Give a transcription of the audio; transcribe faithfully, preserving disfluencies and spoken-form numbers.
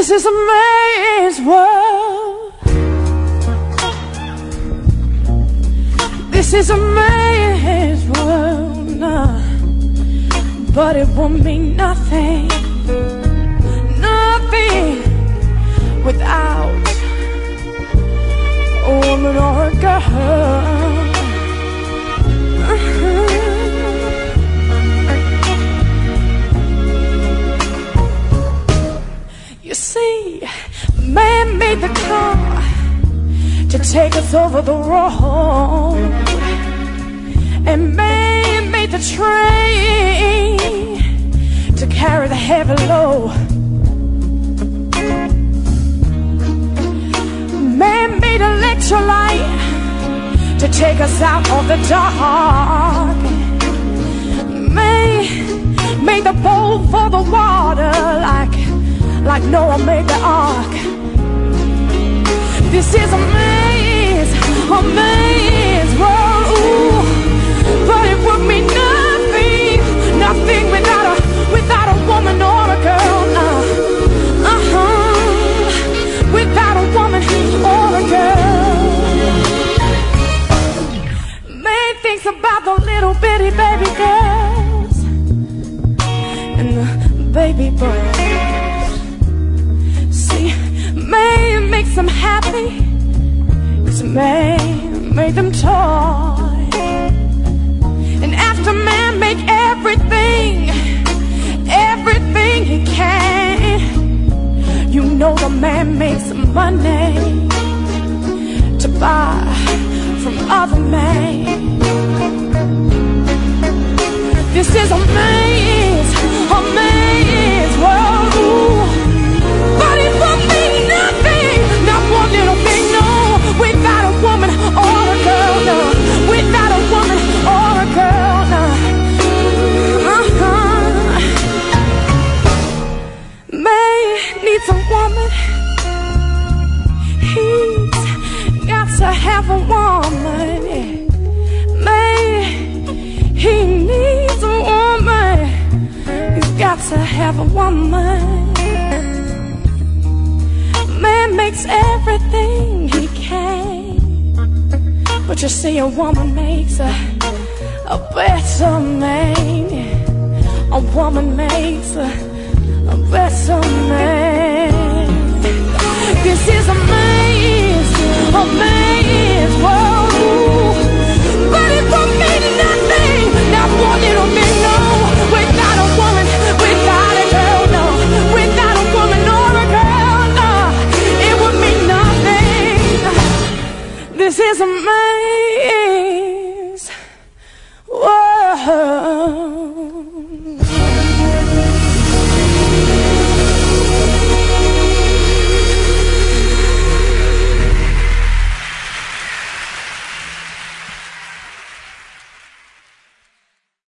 This is a man's world. This is a man's world, nah. But it won't mean nothing, nothing without a woman or a girl. Uh-huh. You see, man made the car to take us over the road, and man made the train to carry the heavy load. Man made electrolyte to take us out of the dark. Man made the boat for the water, like like Noah made the ark. This is a man's, a man's world, ooh. But it would mean nothing, nothing without a, without a woman or a girl, nah. Uh-huh, without a woman or a girl. Man thinks about the little bitty baby girls and the baby boys. Man makes them happy, 'cause man made them toy. And after man make everything, everything he can, you know the man makes money to buy from other men. This is a man's, a man's world, ooh. But it won't mean nothing, not one little thing, no, without a woman or a girl, no, without a woman or a girl, no. Uh-huh. Man needs a woman, he's got to have a woman. Man, he needs a woman, he's got to have a woman. Man makes everything he can, but you see a woman makes a, a better man. A woman makes a, a better man. This is a man's, a man.